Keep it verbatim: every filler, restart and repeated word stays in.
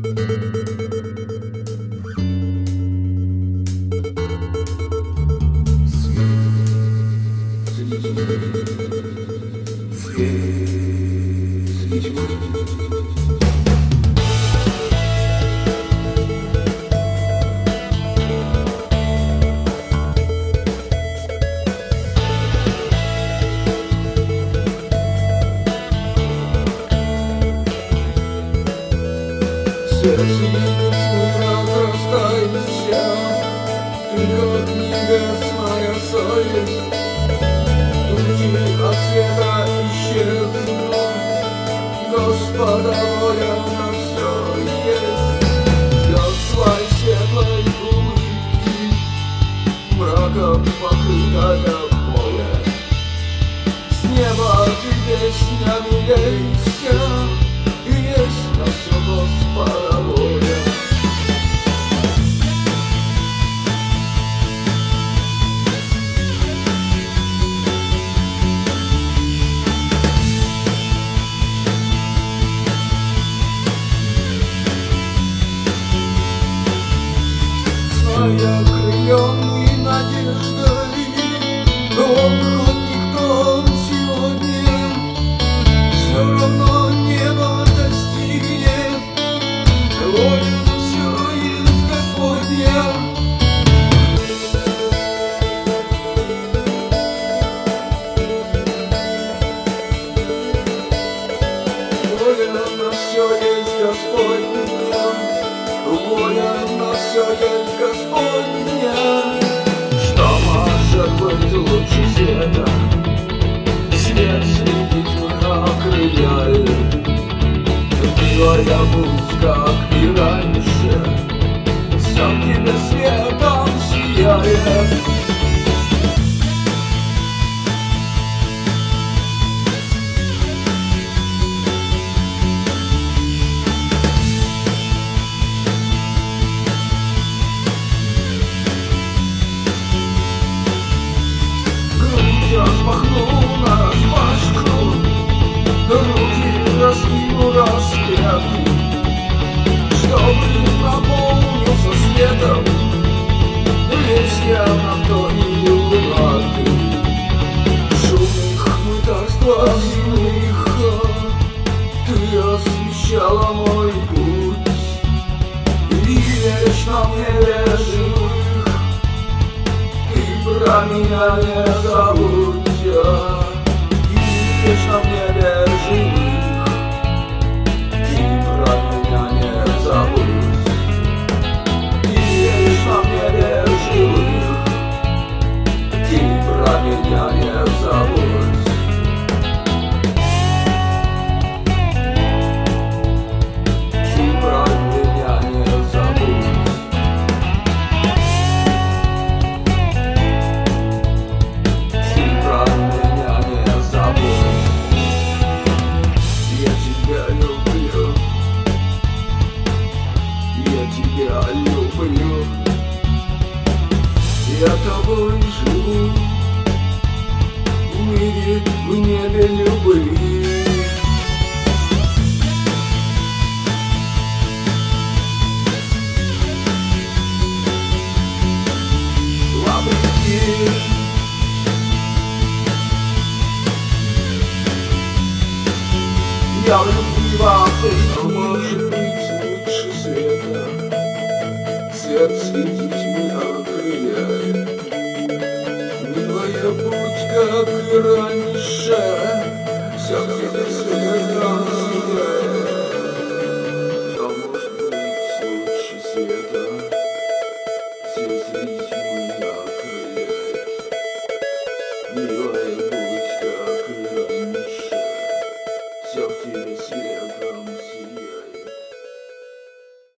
Сердце мрак растается, ты как небесная совесть. Тучи от света исчезнут, Господа воля на все есть. Зла и светлой улыбки, мраком покрытая поле. С неба ты песнями лейся, и есть на все Господа воля. Зная окрыленный надеждой, он хоть никто сегодня все равно небо достигнет. Воля на все есть Господня. Воля на все есть Господня. Воля на все есть Господня. Что может быть лучше света? Свет среди тьмы окрыляет. Милая путь, как и раньше, сам тебе светом сияет. Распахнул нараспашку, руки раскинул распятый, чтобы наполнился светом весь я на то и виноваты. Шумных мытарства земных ты освещала мой путь, и вечно мне живых про меня не забудь. И вечно мне живых, и про меня не забудь. И вечно мне живых, и про меня не забудь. И про меня не забудь. Я тобой живу в мире, в небе любви. Вопреки я в любви вопрос, что может быть лучше света. Свет среди тьмы окрыляет. Милая путь, как и раньше, вся тебе светом сияет. Что может быть лучше света? Свет среди тьмы окрыляет. Милая